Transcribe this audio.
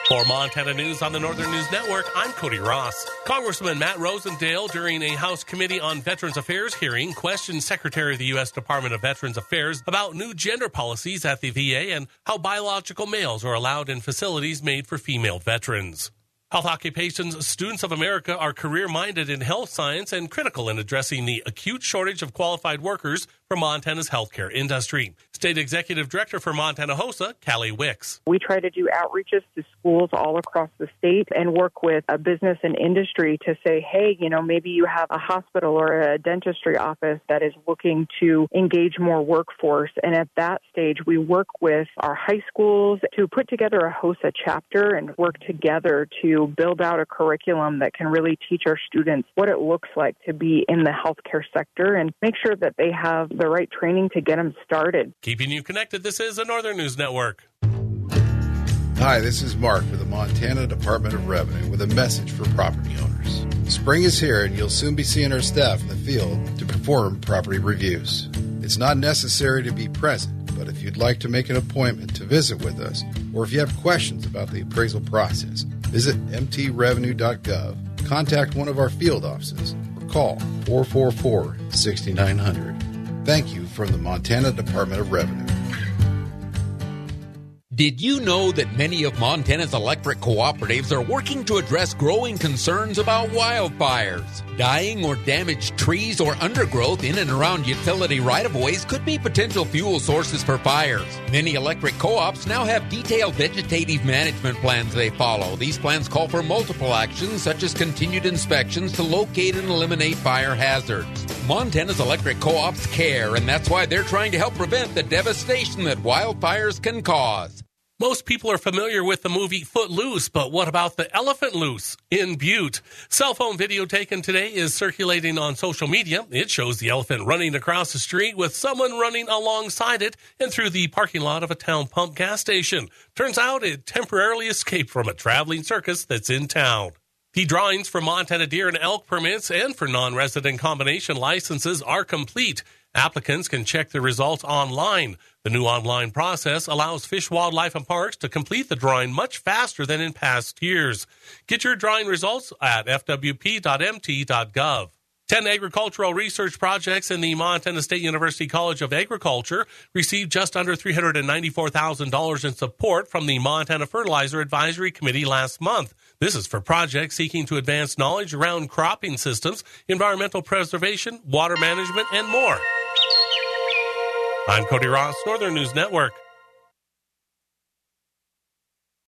For Montana News on the Northern News Network, I'm Cody Ross. Congressman Matt Rosendale, during a House Committee on Veterans Affairs hearing, questioned Secretary of the U.S. Department of Veterans Affairs about new gender policies at the VA and how biological males are allowed in facilities made for female veterans. Health Occupations Students of America are career-minded in health science and critical in addressing the acute shortage of qualified workers for Montana's healthcare industry. State Executive Director for Montana HOSA, Callie Wicks. We try to do outreaches to schools all across the state and work with a business and industry to say, hey, maybe you have a hospital or a dentistry office that is looking to engage more workforce. And at that stage, we work with our high schools to put together a HOSA chapter and work together to build out a curriculum that can really teach our students what it looks like to be in the healthcare sector and make sure that they have the right training to get them started. Keeping you connected, this is the Northern News Network. Hi, this is Mark with the Montana Department of Revenue with a message for property owners. Spring is here and you'll soon be seeing our staff in the field to perform property reviews. It's not necessary to be present, but if you'd like to make an appointment to visit with us, or if you have questions about the appraisal process, visit mtrevenue.gov, contact one of our field offices, or call 444-6900. Thank you from the Montana Department of Revenue. Did you know that many of Montana's electric cooperatives are working to address growing concerns about wildfires? Dying or damaged trees or undergrowth in and around utility right-of-ways could be potential fuel sources for fires. Many electric co-ops now have detailed vegetative management plans they follow. These plans call for multiple actions, such as continued inspections to locate and eliminate fire hazards. Montana's electric co-ops care, and that's why they're trying to help prevent the devastation that wildfires can cause. Most people are familiar with the movie Footloose, but what about the Elephant Loose in Butte? Cell phone video taken today is circulating on social media. It shows the elephant running across the street with someone running alongside it and through the parking lot of a town pump gas station. Turns out it temporarily escaped from a traveling circus that's in town. The drawings for Montana deer and elk permits and for non-resident combination licenses are complete. Applicants can check the results online. The new online process allows Fish, Wildlife, and Parks to complete the drawing much faster than in past years. Get your drawing results at fwp.mt.gov. 10 agricultural research projects in the Montana State University College of Agriculture received just under $394,000 in support from the Montana Fertilizer Advisory Committee last month. This is for projects seeking to advance knowledge around cropping systems, environmental preservation, water management, and more. I'm Cody Ross, Northern News Network.